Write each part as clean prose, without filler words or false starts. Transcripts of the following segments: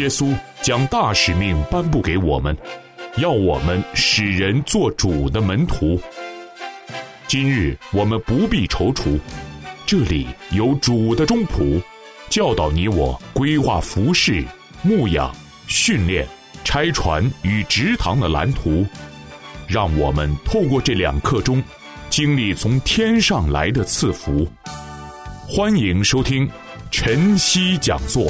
稣将大使命颁布给我们，要我们使人做主的门徒。今日我们不必踌躇，这里有主的中仆，教导你我规划服事、牧养、训练、拆船与植堂的蓝图，让我们透过这2课中经历从天上来的赐福。欢迎收听晨曦讲座。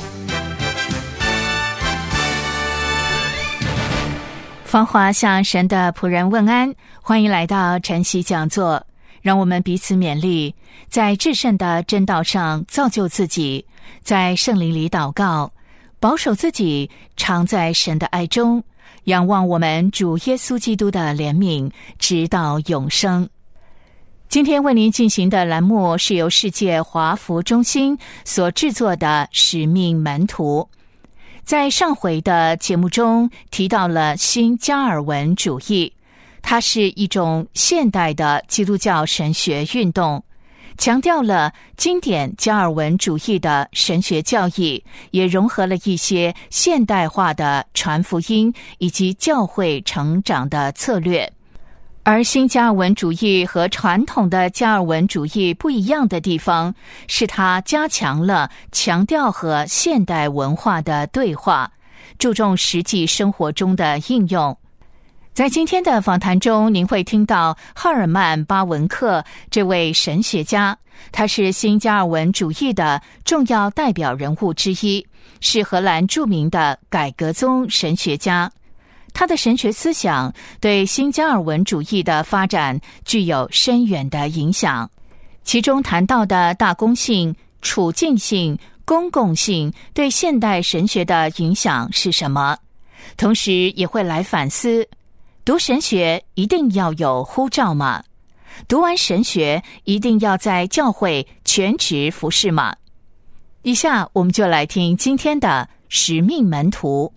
芳华向神的仆人问安，欢迎来到晨曦讲座，让我们彼此勉励，在至圣的真道上造就自己，在圣灵里祷告，保守自己常在神的爱中，仰望我们主耶稣基督的怜悯，直到永生。今天为您进行的栏目是由世界华福中心所制作的使命门徒。在上回的节目中提到了新加尔文主义，它是一种现代的基督教神学运动，强调了经典加尔文主义的神学教义，也融合了一些现代化的传福音以及教会成长的策略。而新加尔文主义和传统的加尔文主义不一样的地方，是它加强了强调和现代文化的对话，注重实际生活中的应用。在今天的访谈中，您会听到赫尔曼·巴文克这位神学家，他是新加尔文主义的重要代表人物之一，是荷兰著名的改革宗神学家。他的神学思想对新加尔文主义的发展具有深远的影响，其中谈到的大公性、处境性、公共性对现代神学的影响是什么？同时也会来反思，读神学一定要有呼召吗？读完神学一定要在教会全职服侍吗？以下我们就来听今天的使命门徒。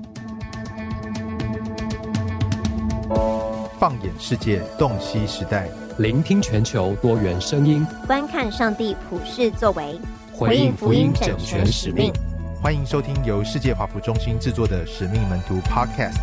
放眼世界，洞悉时代， 聆听全球多元声音， 观看上帝普世作为， 回应福音整全使命。 欢迎收听由世界华福中心制作的使命门徒 Podcast。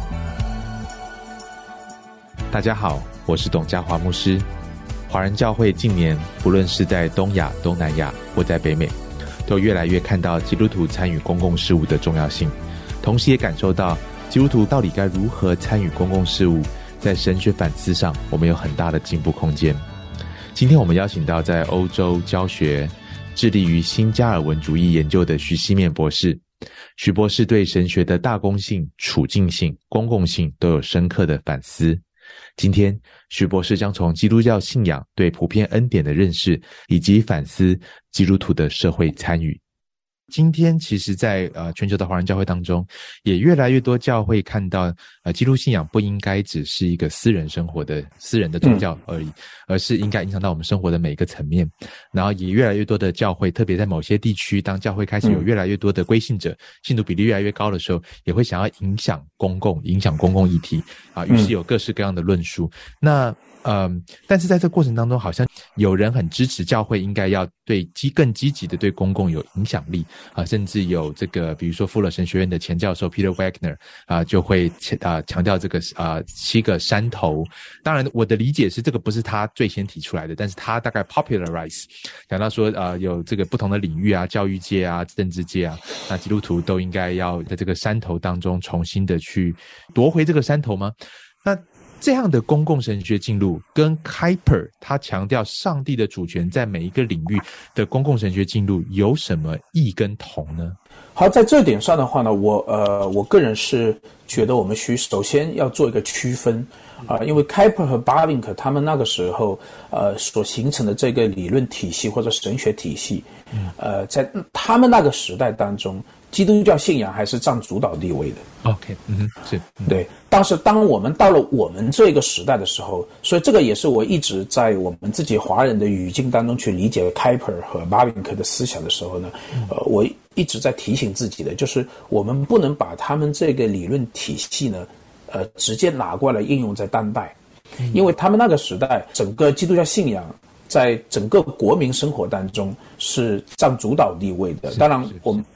大家好，我是董家华牧师。华人教会近年不论是在东亚、东南亚或在北美，都越来越看到基督徒参与公共事务的重要性，同时也感受到基督徒到底该如何参与公共事务，在神学反思上我们有很大的进步空间。今天我们邀请到在欧洲教学致力于新加尔文主义研究的徐希面博士。徐博士对神学的大公性、处境性、公共性都有深刻的反思。今天徐博士将从基督教信仰对普遍恩典的认识，以及反思基督徒的社会参与。今天其实在全球的华人教会当中，也越来越多教会看到基督信仰不应该只是一个私人生活的私人的宗教而已，而是应该影响到我们生活的每一个层面。然后也越来越多的教会，特别在某些地区，当教会开始有越来越多的归信者，信徒比例越来越高的时候，也会想要影响公共议题于是有各式各样的论述。但是在这个过程当中，好像有人很支持教会应该要更积极的对公共有影响力甚至有这个比如说富勒神学院的前教授 Peter Wagner 就会强调这个7个山头。当然我的理解是这个不是他最先提出来的，但是他大概 popularize 讲到说有这个不同的领域教育界政治界那基督徒都应该要在这个山头当中重新的去夺回这个山头吗？那这样的公共神学进入跟 Kuyper 他强调上帝的主权在每一个领域的公共神学进入有什么异跟同呢？ 好，在这点上的话呢，我个人是觉得我们首先要做一个区分因为 Kuyper 和 Bavinck 他们那个时候所形成的这个理论体系或者神学体系在他们那个时代当中，基督教信仰还是占主导地位的。 OK， 是， 对。但是当我们到了我们这个时代的时候，所以这个也是我一直在我们自己华人的语境当中去理解 Kuyper 和 Bavinck 的思想的时候呢，我一直在提醒自己的，就是我们不能把他们这个理论体系呢，直接拿过来应用在当代，因为他们那个时代整个基督教信仰在整个国民生活当中是占主导地位的。当然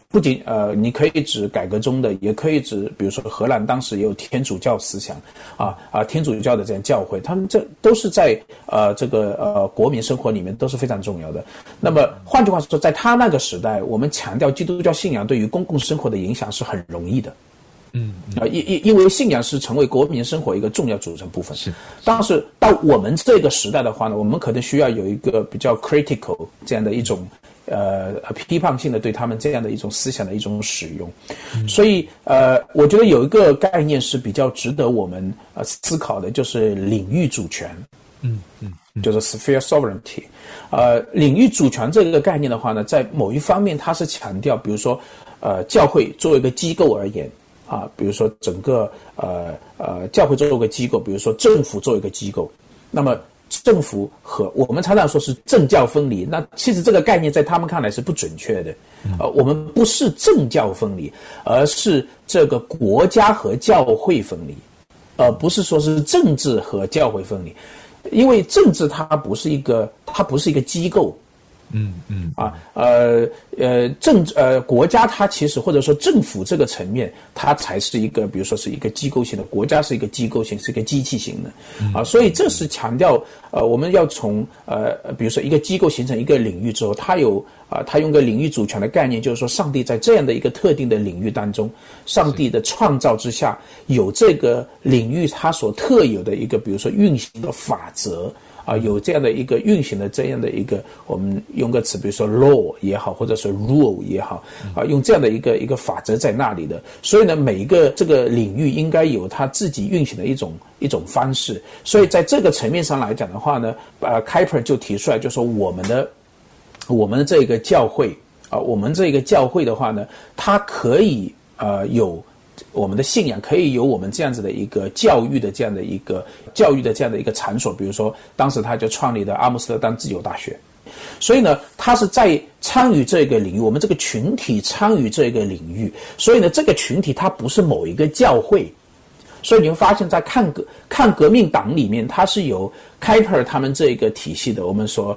不仅你可以指改革中的，也可以指比如说荷兰当时也有天主教思想天主教的这样教会，他们这都是在这个国民生活里面都是非常重要的。那么换句话说，在他那个时代，我们强调基督教信仰对于公共生活的影响是很容易的。因为信仰是成为国民生活一个重要组成部分。是，但是到我们这个时代的话呢，我们可能需要有一个比较 critical 这样的一种批判性的对他们这样的一种思想的一种使用。所以我觉得有一个概念是比较值得我们思考的，就是领域主权。就是 sphere sovereignty。领域主权这个概念的话呢，在某一方面它是强调，比如说教会作为一个机构而言。比如说整个教会作为一个机构，比如说政府作为一个机构，那么政府和我们常常说是政教分离，那其实这个概念在他们看来是不准确的。我们不是政教分离，而是这个国家和教会分离，不是说是政治和教会分离，因为政治它不是一个机构。国家它其实或者说政府这个层面，它才是一个，比如说是一个机构性的，国家是一个机构性，是一个机器型的，所以这是强调我们要从比如说一个机构形成一个领域之后，它用个领域主权的概念，就是说上帝在这样的一个特定的领域当中，上帝的创造之下，有这个领域它所特有的一个，比如说运行的法则。有这样的一个运行的这样的一个，我们用个词，比如说 law 也好，或者是 rule 也好，用这样的一个法则在那里的。所以呢，每一个这个领域应该有它自己运行的一种方式。所以在这个层面上来讲的话呢，Kuyper 就提出来，就说我们的这个教会我们这个教会的话呢，它可以有。我们的信仰可以有我们这样子的一个教育的这样的一个场所，比如说当时他就创立了阿姆斯特丹自由大学，所以呢，他是在参与这个领域，我们这个群体参与这个领域，所以呢，这个群体它不是某一个教会，所以你会发现在抗革命党里面，它是有 Kuyper 他们这个体系的，我们说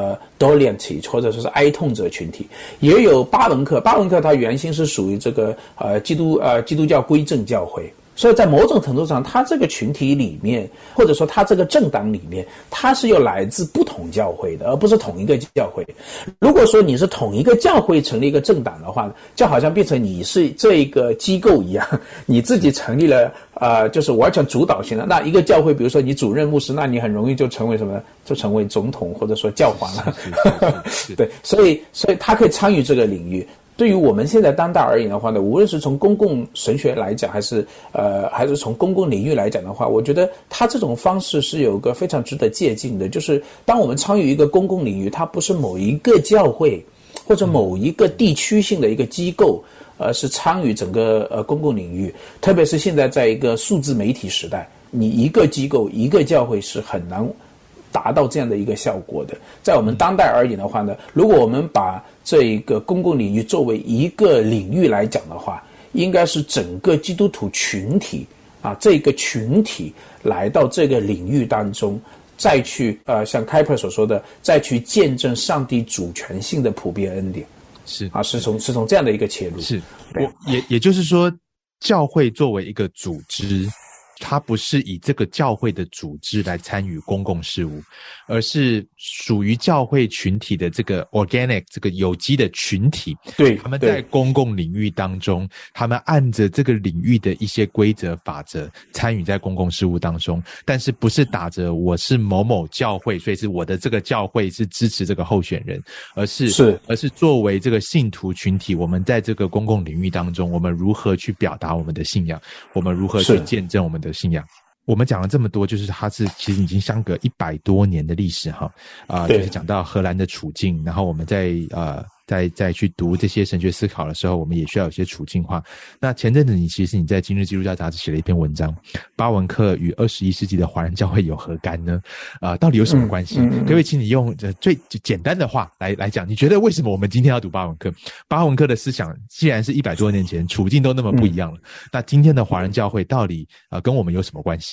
Dolianty 或者说是哀痛者群体，也有巴文克他原先是属于这个基督教归正教会。所以在某种程度上，他这个群体里面，或者说他这个政党里面，他是有来自不同教会的，而不是同一个教会。如果说你是同一个教会成立一个政党的话，就好像变成你是这个机构一样，你自己成立了就是完全主导性的。那一个教会，比如说你主任牧师，那你很容易就成为什么呢？就成为总统或者说教皇了。对，所以他可以参与这个领域。对于我们现在当代而言的话呢，无论是从公共神学来讲，还是从公共领域来讲的话，我觉得他这种方式是有个非常值得借鉴的，就是当我们参与一个公共领域，它不是某一个教会或者某一个地区性的一个机构，是参与整个公共领域，特别是现在在一个数字媒体时代，你一个机构一个教会是很难达到这样的一个效果的。在我们当代而言的话呢，如果我们把这一个公共领域作为一个领域来讲的话，应该是整个基督徒群体这个群体来到这个领域当中，再去像 Kuyper 所说的，再去见证上帝主权性的普遍恩典。是从这样的一个切入。是， 也就是说，教会作为一个组织，它不是以这个教会的组织来参与公共事务，而是属于教会群体的这个 organic 这个有机的群体。对，他们在公共领域当中，他们按着这个领域的一些规则法则参与在公共事务当中，但是不是打着我是某某教会，所以是我的这个教会是支持这个候选人，而是作为这个信徒群体，我们在这个公共领域当中，我们如何去表达我们的信仰，我们如何去见证我们的信仰。我们讲了这么多，就是它是其实已经相隔100多年的历史哈，就是讲到荷兰的处境，然后我们再去读这些神学思考的时候，我们也需要有些处境化。那前阵子其实你在今日基督教杂志写了一篇文章，巴文克与21世纪的华人教会有何干呢？到底有什么关系？可不可以请你用最简单的话来讲，你觉得为什么我们今天要读巴文克？巴文克的思想既然是100多年前处境都那么不一样了，那今天的华人教会到底跟我们有什么关系？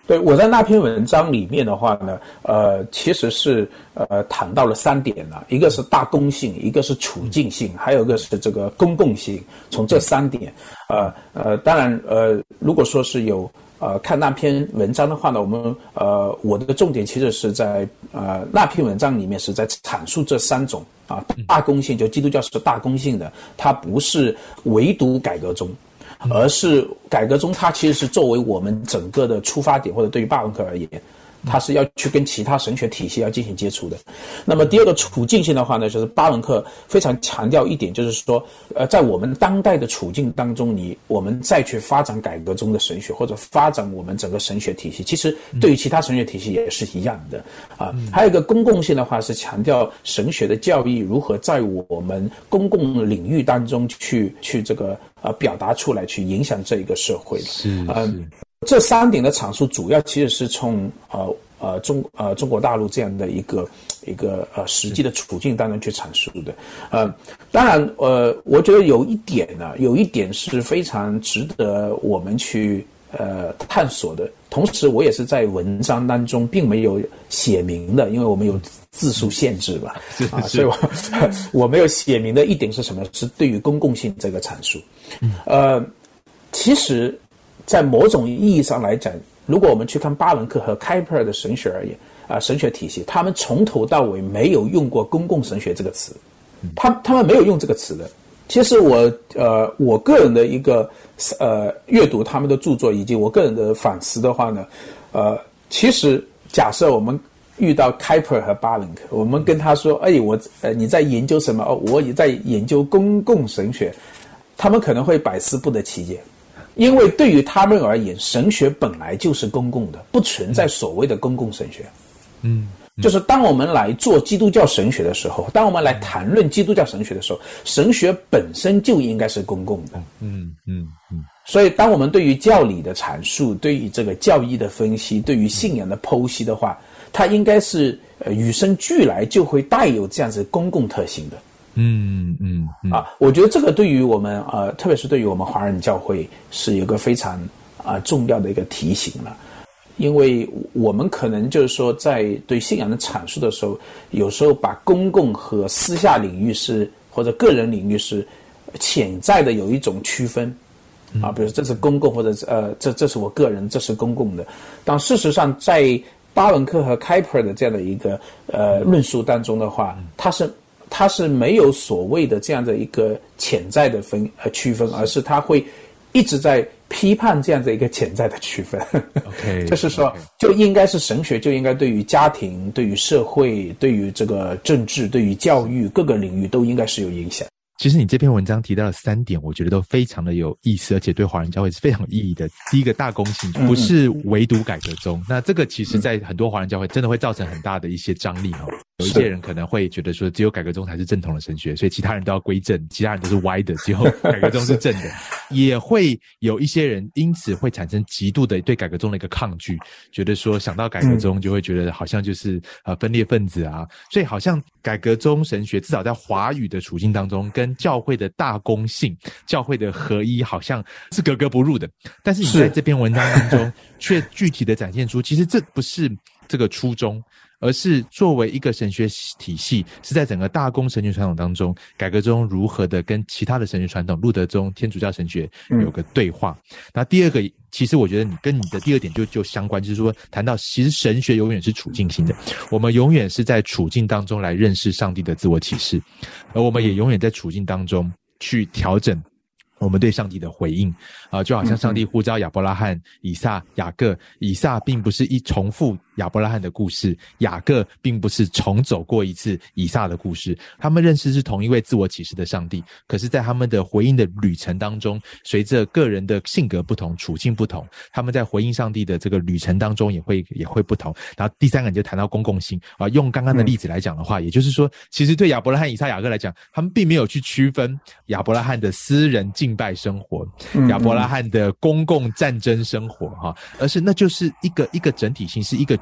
对，我在那篇文章里面的话呢，其实是谈到了3点了，一个是大公性，一个是处境性，还有一个是这个公共性。从这3点，当然如果说是有看那篇文章的话呢，我的重点其实是在那篇文章里面是在阐述这3种大公性，就基督教是大公性的，它不是唯独改革宗。而是改革宗，它其实是作为我们整个的出发点，或者对于巴文克而言，它是要去跟其他神学体系要进行接触的。那么第二个处境性的话呢，就是巴文克非常强调一点，就是说，在我们当代的处境当中，我们再去发展改革宗的神学，或者发展我们整个神学体系，其实对于其他神学体系也是一样的啊。还有一个公共性的话，是强调神学的教义如何在我们公共领域当中去这个表达出来，去影响这一个社会。这3点的阐述主要其实是从中国大陆这样的一个实际的处境当中去阐述的。当然我觉得有一点是非常值得我们去探索的。同时我也是在文章当中并没有写明的，因为我们有字数限制吧，所以我没有写明的一点是什么？是对于公共性这个阐述。其实在某种意义上来讲，如果我们去看巴伦克和开普尔的神学而言，神学体系，他们从头到尾没有用过公共神学这个词，他们没有用这个词的。其实我个人的一个阅读他们的著作以及我个人的反思的话呢，其实假设我们遇到开普尔和巴伦克，我们跟他说，你在研究什么？我也在研究公共神学，他们可能会百思不得其解。因为对于他们而言，神学本来就是公共的，不存在所谓的公共神学。就是当我们来做基督教神学的时候，当我们来谈论基督教神学的时候，神学本身就应该是公共的。所以当我们对于教理的阐述，对于这个教义的分析，对于信仰的剖析的话，它应该是与生俱来就会带有这样子公共特性的。我觉得这个对于我们特别是对于我们华人教会是一个非常重要的一个提醒了。因为我们可能就是说在对信仰的阐述的时候，有时候把公共和私下领域或者个人领域是潜在的有一种区分比如这是公共，或者这是我个人，这是公共的。但事实上在巴伦克和开普尔的这样的一个论述当中的话，它是没有所谓的这样的一个潜在的区分，而是它会一直在批判这样的一个潜在的区分。就是说就应该是神学就应该对于家庭，对于社会，对于这个政治，对于教育各个领域都应该是有影响。 其实你这篇文章提到的3点，我觉得都非常的有意思，而且对华人教会是非常有意义的。第一个，大公性，不是唯独改革宗。那这个其实在很多华人教会真的会造成很大的一些张力有一些人可能会觉得说只有改革宗才是正统的神学，所以其他人都要归正，其他人都是歪的，只有改革宗是正的。也会有一些人因此会产生极度的对改革宗的一个抗拒，觉得说想到改革宗就会觉得好像就是分裂分子啊。所以好像改革宗神学至少在华语的处境当中，跟教会的大公性，教会的合一好像是格格不入的。但是你在这篇文章当中却具体的展现出，其实这不是这个初衷，而是作为一个神学体系，是在整个大公神学传统当中，改革宗如何的跟其他的神学传统，路德宗、天主教神学有个对话。那第二个，其实我觉得你跟你的第二点就相关，就是说谈到其实神学永远是处境性的，我们永远是在处境当中来认识上帝的自我启示，而我们也永远在处境当中去调整我们对上帝的回应就好像上帝呼召亚伯拉罕、以撒、雅各，以撒并不是重复亚伯拉罕的故事，雅各并不是重走过一次以撒的故事，他们认识是同一位自我启示的上帝，可是在他们的回应的旅程当中，随着个人的性格不同，处境不同，他们在回应上帝的这个旅程当中也会不同。然后第三个就谈到公共性用刚刚的例子来讲的话，也就是说其实对亚伯拉罕、以撒、雅各来讲，他们并没有去区分亚伯拉罕的私人敬拜生活，亚伯拉罕的公共战争生活而是那就是一个整体性，是一个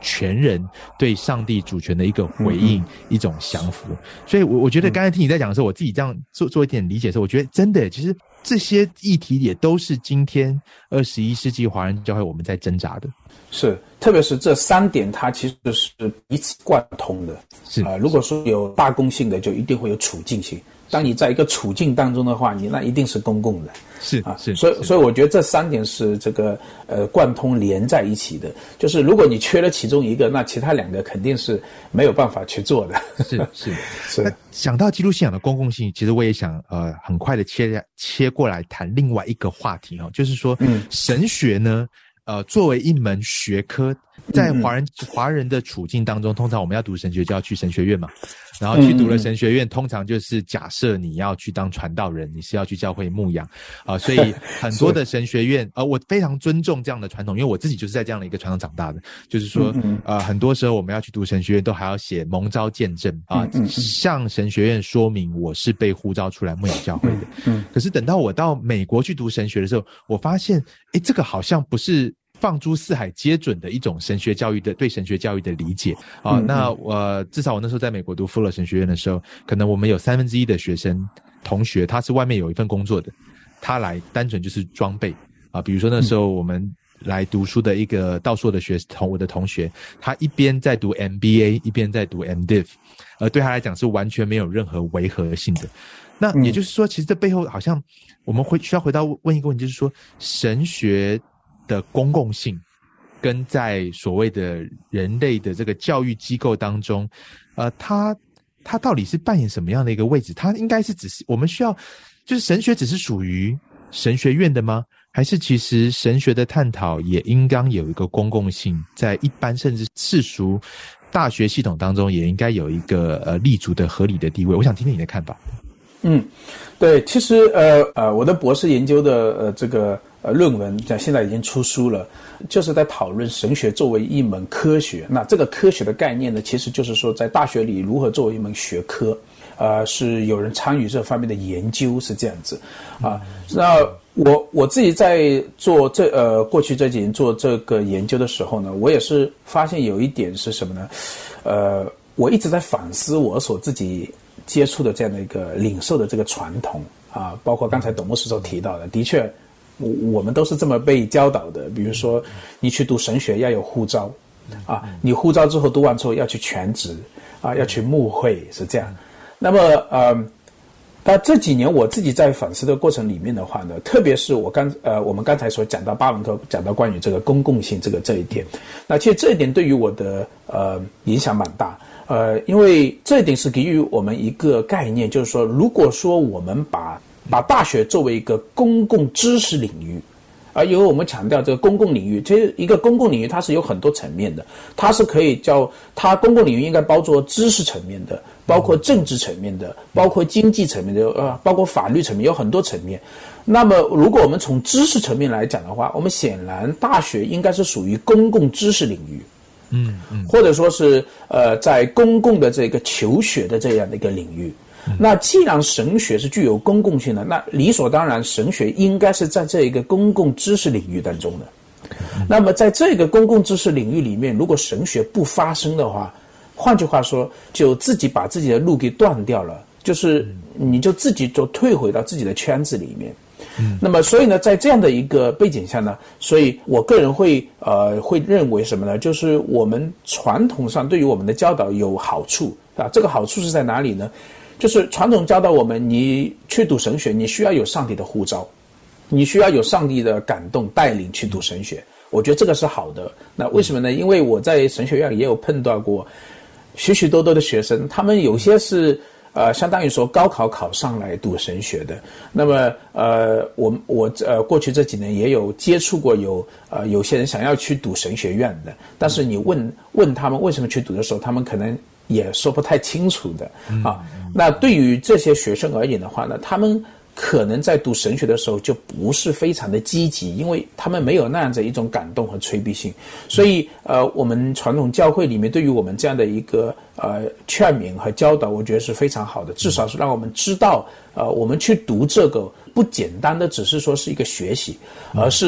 全人对上帝主权的一个回应，一种降服。所以我觉得刚才听你在讲的时候，我自己这样做一点理解的时候，我觉得真的其实这些议题也都是今天21世纪华人教会我们在挣扎的。 是，特别是这3点，它其实是彼此贯通的。 是如果说有大公性的，就一定会有处境性。当你在一个处境当中的话，你那一定是公共的。所以我觉得这3点是这个贯通连在一起的。就是如果你缺了其中一个，那其他2个肯定是没有办法去做的。 是。那想到基督信仰的公共性，其实我也想很快的切过来谈另外一个话题就是说神学呢。作为一门学科，在华人的处境当中，通常我们要读神学就要去神学院嘛，然后去读了神学院，通常就是假设你要去当传道人，你是要去教会牧养所以很多的神学院我非常尊重这样的传统，因为我自己就是在这样的一个传统长大的，就是说很多时候我们要去读神学院都还要写蒙召见证向神学院说明我是被呼召出来牧养教会的。可是等到我到美国去读神学的时候，我发现这个好像不是放诸四海皆准的一种神学教育的对神学教育的理解那至少我那时候在美国读 Fuller 神学院的时候，可能我们有1/3的学生同学他是外面有一份工作的，他来单纯就是装备比如说那时候我们来读书的一个道硕的我的同学，他一边在读 MBA 一边在读 MDiv， 对他来讲是完全没有任何违和性的。那也就是说其实这背后好像我们需要回到问一个问题，就是说神学的公共性跟在所谓的人类的这个教育机构当中它到底是扮演什么样的一个位置？它应该是只是我们需要就是神学只是属于神学院的吗？还是其实神学的探讨也应当有一个公共性，在一般甚至世俗大学系统当中也应该有一个立足的合理的地位？我想听听你的看法。 对，其实我的博士研究的这个论文现在已经出书了，就是在讨论神学作为一门科学。那这个科学的概念呢，其实就是说在大学里如何作为一门学科，是有人参与这方面的研究，是这样子那我自己在做过去这几年做这个研究的时候呢，我也是发现有一点是什么呢？我一直在反思我所自己接触的这样的一个领受的这个传统包括刚才董牧师所提到的，的确我们都是这么被教导的。比如说你去读神学要有呼召你呼召之后读完之后要去全职要去牧会，是这样。那么那这几年我自己在反思的过程里面的话呢，特别是我们刚才所讲到巴文科讲到关于这个公共性这一点，那其实这一点对于我的影响蛮大。因为这一点是给予我们一个概念，就是说如果说我们把大学作为一个公共知识领域因为我们强调这个公共领域，其实一个公共领域它是有很多层面的，它是可以它公共领域应该包括知识层面的，包括政治层面的，包括经济层面的包括法律层面，有很多层面。那么如果我们从知识层面来讲的话，我们显然大学应该是属于公共知识领域或者说是在公共的这个求学的这样的一个领域。那既然神学是具有公共性的，那理所当然神学应该是在这一个公共知识领域当中的。那么在这个公共知识领域里面，如果神学不发生的话，换句话说就自己把自己的路给断掉了，就是你就自己就退回到自己的圈子里面。那么所以呢，在这样的一个背景下呢，所以我个人会认为什么呢？就是我们传统上对于我们的教导有好处这个好处是在哪里呢？就是传统教导我们，你去读神学，你需要有上帝的呼召，你需要有上帝的感动带领去读神学。我觉得这个是好的。那为什么呢？因为我在神学院也有碰到过许许多多的学生，他们有些是相当于说高考考上来读神学的。那么我过去这几年也有接触过有些人想要去读神学院的，但是你问他们为什么去读的时候，他们可能也说不太清楚的那对于这些学生而言的话呢，他们可能在读神学的时候就不是非常的积极，因为他们没有那样的一种感动和催逼性。所以我们传统教会里面对于我们这样的一个劝勉和教导，我觉得是非常好的，至少是让我们知道我们去读这个不简单的只是说是一个学习，而是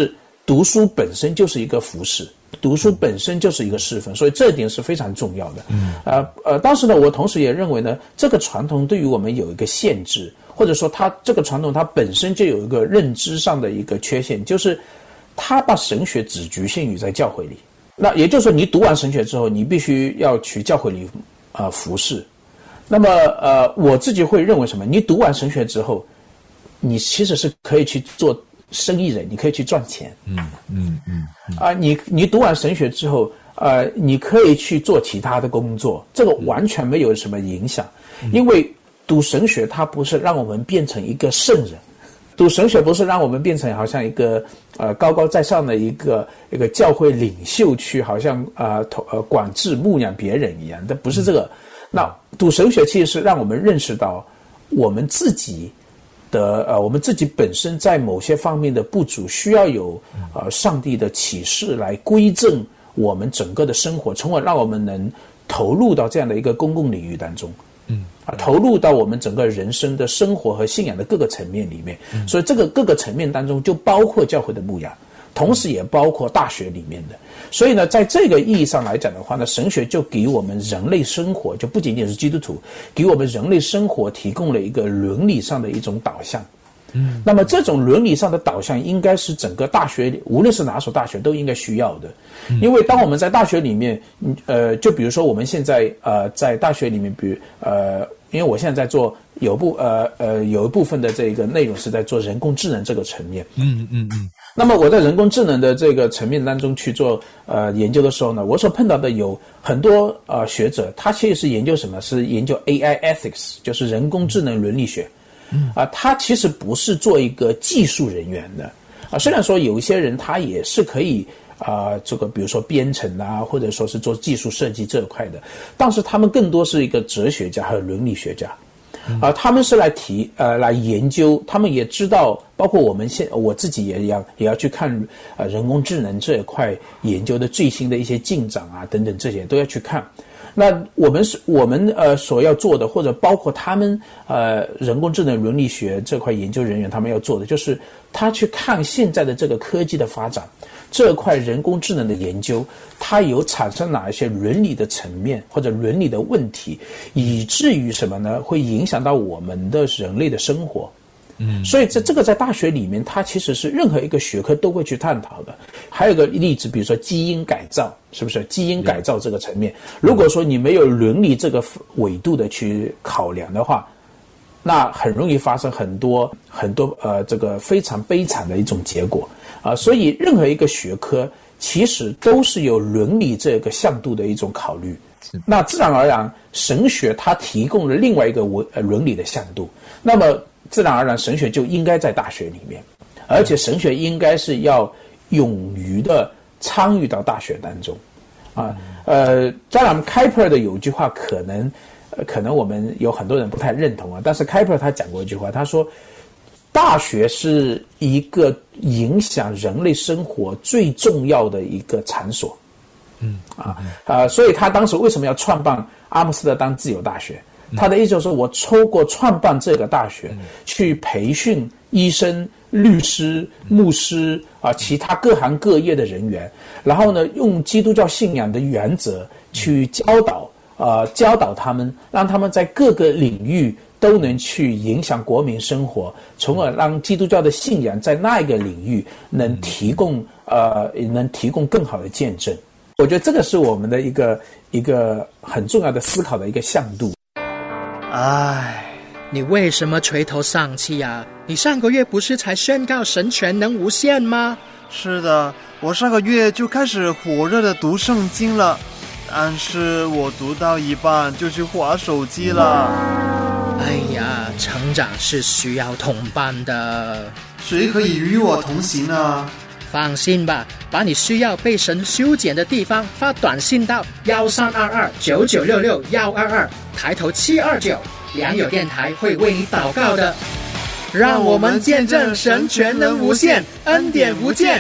读书本身就是一个服侍，读书本身就是一个侍奉，所以这一点是非常重要的。当时呢，我同时也认为呢，这个传统对于我们有一个限制，或者说它这个传统它本身就有一个认知上的一个缺陷，就是它把神学只局限于在教会里。那也就是说，你读完神学之后，你必须要去教会里服侍。那么我自己会认为什么？你读完神学之后，你其实是可以去做生意人，你可以去赚钱。你读完神学之后，你可以去做其他的工作，这个完全没有什么影响。因为读神学它不是让我们变成一个圣人，读神学不是让我们变成好像一个高高在上的一个教会领袖去好像管制牧养别人一样，但不是这个。那读神学其实是让我们认识到我们自己的我们自己本身在某些方面的不足，需要有上帝的启示来规正我们整个的生活，从而让我们能投入到这样的一个公共领域当中。投入到我们整个人生的生活和信仰的各个层面里面。所以这个各个层面当中就包括教会的牧养，同时也包括大学里面的。所以呢，在这个意义上来讲的话呢，神学就给我们人类生活，就不仅仅是基督徒，给我们人类生活提供了一个伦理上的一种导向。那么这种伦理上的导向应该是整个大学里，无论是哪所大学都应该需要的。因为当我们在大学里面就比如说我们现在在大学里面，比如因为我现在在做有一部分的这个内容是在做人工智能这个层面。那么我在人工智能的这个层面当中去做研究的时候呢，我所碰到的有很多学者，他其实是研究什么？是研究 AI ethics， 就是人工智能伦理学。他其实不是做一个技术人员的虽然说有一些人他也是可以这个比如说编程啊，或者说是做技术设计这一块的，但是他们更多是一个哲学家和伦理学家。他们是来研究，他们也知道，包括我自己也要去看人工智能这一块研究的最新的一些进展啊等等，这些都要去看。那我们所要做的，或者包括他们人工智能伦理学这块研究人员他们要做的，就是他去看现在的这个科技的发展，这块人工智能的研究，它有产生哪一些伦理的层面或者伦理的问题，以至于什么呢？会影响到我们的人类的生活。所以这个在大学里面，它其实是任何一个学科都会去探讨的。还有个例子，比如说基因改造，是不是？基因改造这个层面，如果说你没有伦理这个维度的去考量的话，那很容易发生很多这个非常悲惨的一种结果所以任何一个学科其实都是有伦理这个向度的一种考虑。那自然而然，神学它提供了另外一个伦理的向度，那么自然而然神学就应该在大学里面，而且神学应该是要勇于的参与到大学当中当然开普尔的有一句话可能我们有很多人不太认同但是开普尔他讲过一句话，他说大学是一个影响人类生活最重要的一个场所。所以他当时为什么要创办阿姆斯特丹自由大学？他的意思就是说，我透过创办这个大学去培训医生、律师、牧师其他各行各业的人员，然后呢，用基督教信仰的原则去教导他们，让他们在各个领域都能去影响国民生活，从而让基督教的信仰在那一个领域能提供更好的见证。我觉得这个是我们的一个很重要的思考的一个向度。 你为什么垂头丧气啊？你上个月不是才宣告神全能无限吗？ 是的，我上个月就开始火热的读圣经了，但是我读到一半就去滑手机了。 哎呀，成长是需要同伴的。 谁可以与我同行呢？ 放心吧，把你需要被神修剪的地方发短信到132299666122，抬头729，良友电台会为你祷告的。让我们见证神全能无限，恩典无间。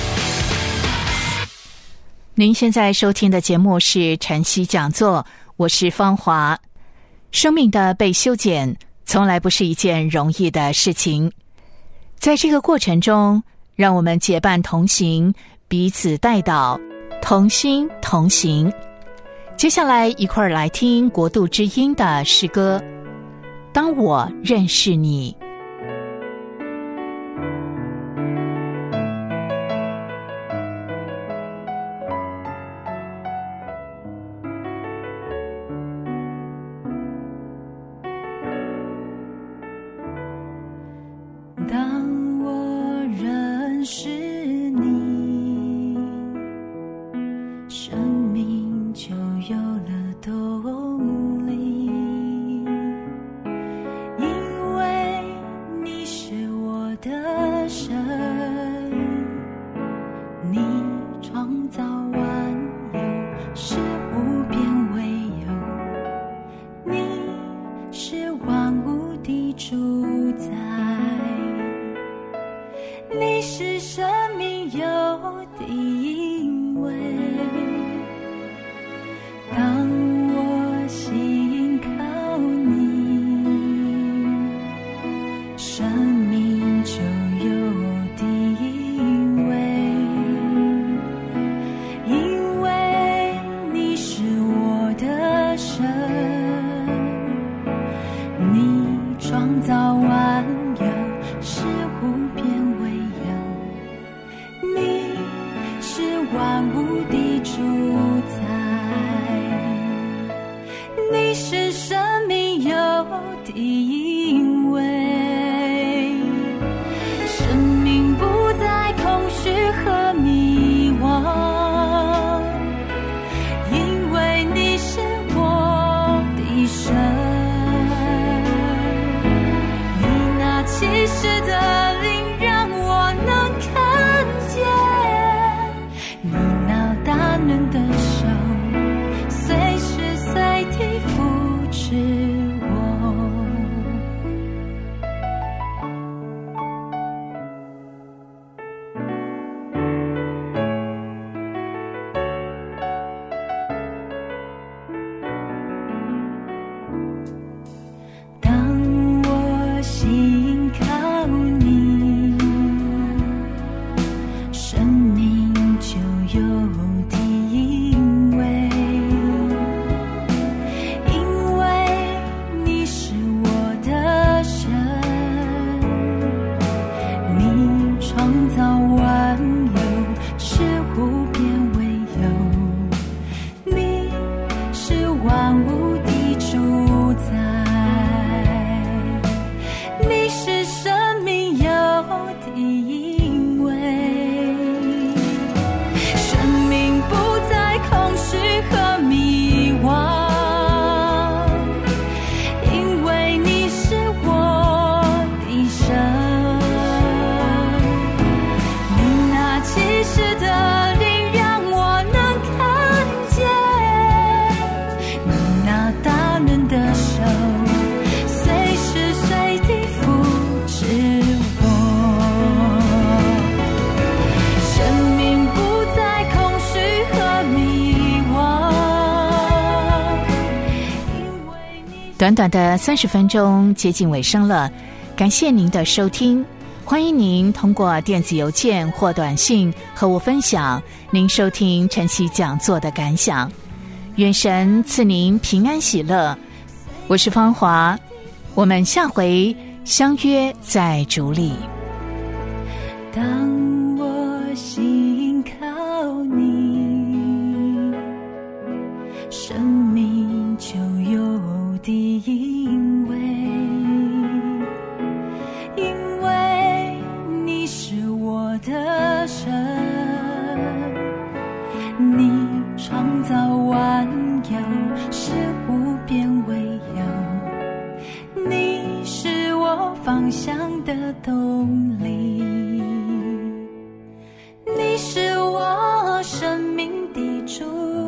您现在收听的节目是晨曦讲座，我是芳华。生命的被修剪从来不是一件容易的事情，在这个过程中让我们结伴同行，彼此代祷，同心同行。接下来一块儿来听国度之音的诗歌《当我认识你》。 当我认识你，生命就有了动力，因为你是我的神，你创造万有，是无边为有，你是万物的主宰，你是生命有的因为，当我信靠你，生命就有的因为你是我的神，你创造万有，是无边为有，你是万物的主宰，你是生命有的因为，生命不再空虚和迷惘，因为你是我的神，你那启示的灵让我能看见，你那大能的手随时随地扶持我。当我信靠你，生命就有的因为你是我的神，你创造万有，是无边为有，你是万物的主宰，你是生命有的因为，生命不再空虚和迷惘，因为你是我的神，你那启示的灵让我能看见，你那大能的手随时随地扶持我，生命不再空虚和迷惘，因为你短短的30分钟接近尾声了，感谢您的收听。欢迎您通过电子邮件或短信和我分享您收听晨曦讲座的感想。愿神赐您平安喜乐。我是芳华，我们下回相约在主里。 当我信靠你，生命就有的因为你是我的神，你创造万有，是无边为有，你是我方向的动力，你是我生命的主